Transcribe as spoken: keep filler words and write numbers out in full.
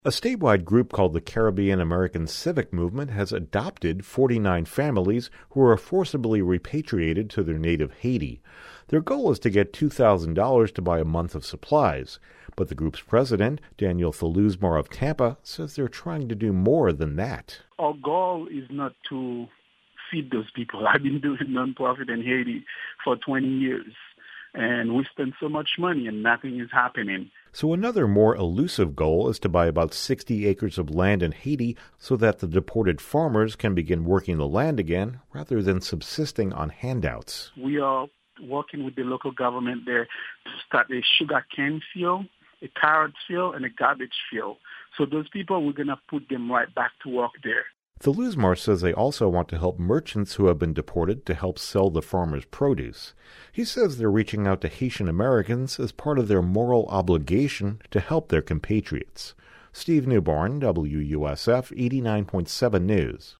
A statewide group called the Caribbean American Civic Movement has adopted forty-nine families who are forcibly repatriated to their native Haiti. Their goal is to get two thousand dollars to buy a month of supplies. But the group's president, Daniel Thaluzmar of Tampa, says they're trying to do more than that. Our goal is not to feed those people. I've been doing nonprofit in Haiti for twenty years, and we spend so much money and nothing is happening. So another more elusive goal is to buy about sixty acres of land in Haiti so that the deported farmers can begin working the land again rather than subsisting on handouts. We are working with the local government there to start a sugar cane field, a carrot field, and a garbage field. So those people, we're going to put them right back to work there. Thaluzmar says they also want to help merchants who have been deported to help sell the farmers' produce. He says they're reaching out to Haitian Americans as part of their moral obligation to help their compatriots. Steve Newborn, W U S F eighty-nine point seven News.